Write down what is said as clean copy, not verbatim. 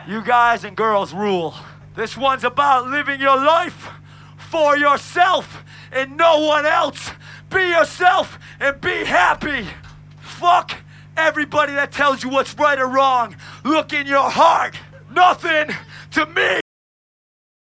You guys and girls rule. This one's about living your life for yourself and no one else. Be yourself and be happy. Fuck everybody that tells you what's right or wrong. Look in your heart. Nothing to